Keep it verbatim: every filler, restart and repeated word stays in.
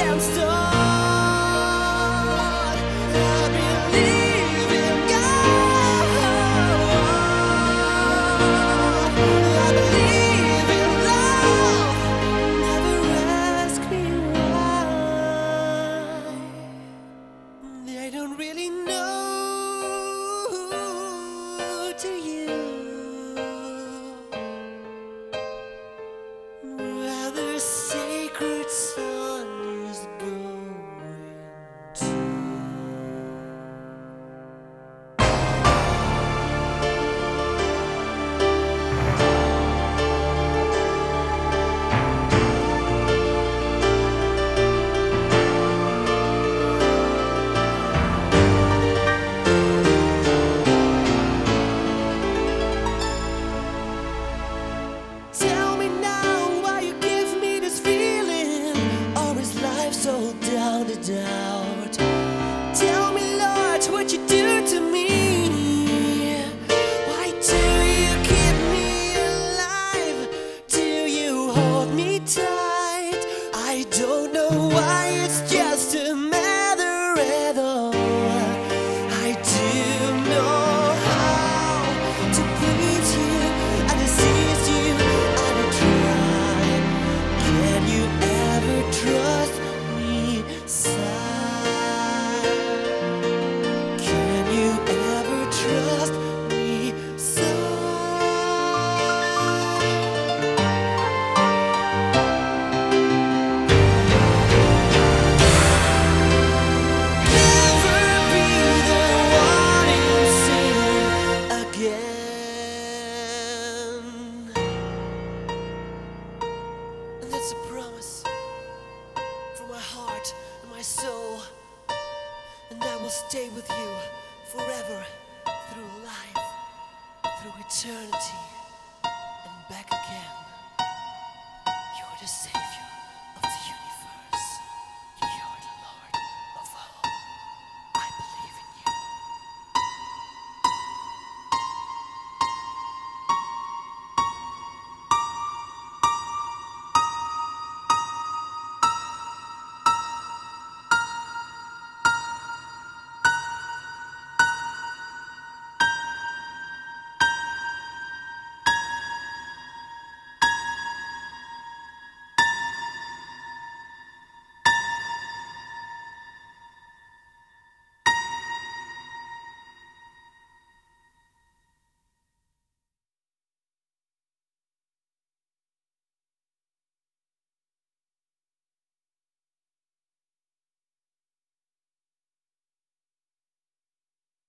can start. I believe in God. I believe in love. Never ask me why. They don't really know, do you? Where the sacred sun is going to. Tell me now why you give me this feeling, or is life so down to doubt? Tell me, Lord, what you do to me. Why do you keep me alive? Do you hold me tight? I don't know why, it's just a matter at all. I do know how to please you and to seize you and to try. Can you ever trust me, sigh? Can you ever trust me, never be the one insane again. And that's a promise from my heart and my soul, and I will stay with you forever, through life, through eternity, and back again. You're the safe.